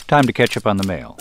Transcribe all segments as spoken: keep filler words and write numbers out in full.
Time to catch up on the mail.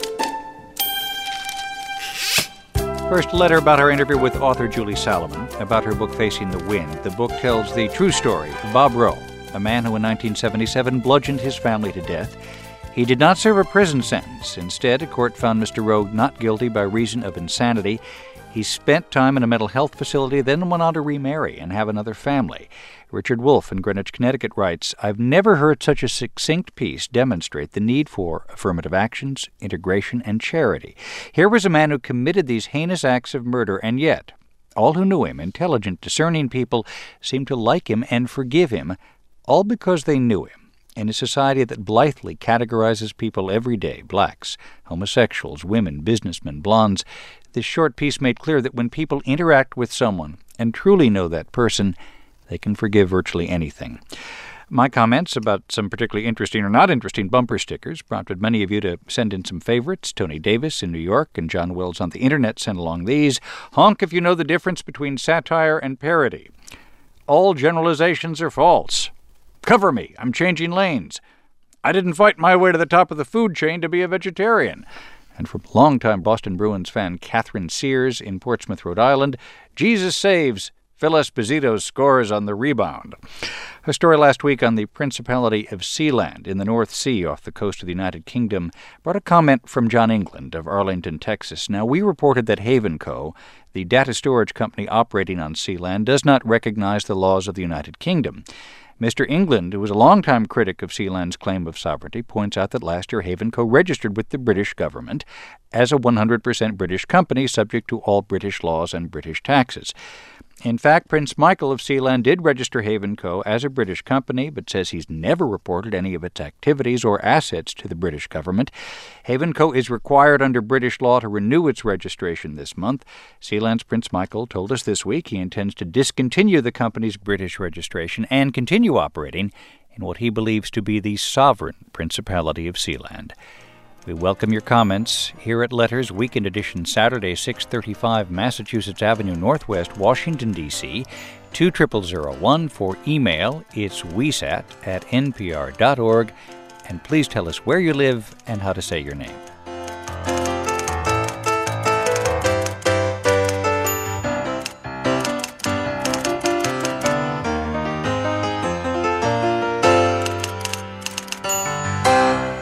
First, a letter about our interview with author Julie Salomon about her book Facing the Wind. The book tells the true story of Bob Rowe, a man who in nineteen seventy-seven bludgeoned his family to death. He did not serve a prison sentence. Instead, a court found Mister Rowe not guilty by reason of insanity. He spent time in a mental health facility, then went on to remarry and have another family. Richard Wolfe in Greenwich, Connecticut writes, I've never heard such a succinct piece demonstrate the need for affirmative actions, integration, and charity. Here was a man who committed these heinous acts of murder, and yet all who knew him, intelligent, discerning people, seemed to like him and forgive him, all because they knew him. In a society that blithely categorizes people every day, blacks, homosexuals, women, businessmen, blondes, this short piece made clear that when people interact with someone and truly know that person, they can forgive virtually anything. My comments about some particularly interesting or not interesting bumper stickers prompted many of you to send in some favorites. Tony Davis in New York and John Wells on the internet sent along these. Honk if you know the difference between satire and parody. All generalizations are false. Cover me, I'm changing lanes. I didn't fight my way to the top of the food chain to be a vegetarian. And from longtime Boston Bruins fan Catherine Sears in Portsmouth, Rhode Island, Jesus saves. Phil Esposito scores on the rebound. A story last week on the Principality of Sealand in the North Sea off the coast of the United Kingdom brought a comment from John England of Arlington, Texas. Now, we reported that Haven Co., the data storage company operating on Sealand, does not recognize the laws of the United Kingdom. Mister England, who was a longtime critic of Sealand's claim of sovereignty, points out that last year Haven Co. registered with the British government as a one hundred percent British company subject to all British laws and British taxes. In fact, Prince Michael of Sealand did register Haven Co. as a British company, but says he's never reported any of its activities or assets to the British government. Haven Co. is required under British law to renew its registration this month. Sealand's Prince Michael told us this week he intends to discontinue the company's British registration and continue operating in what he believes to be the sovereign Principality of Sealand. We welcome your comments here at Letters, Weekend Edition, Saturday, six thirty-five Massachusetts Avenue Northwest, Washington, D C, two zero zero zero one. For email, it's wesat at n p r dot org. And please tell us where you live and how to say your name.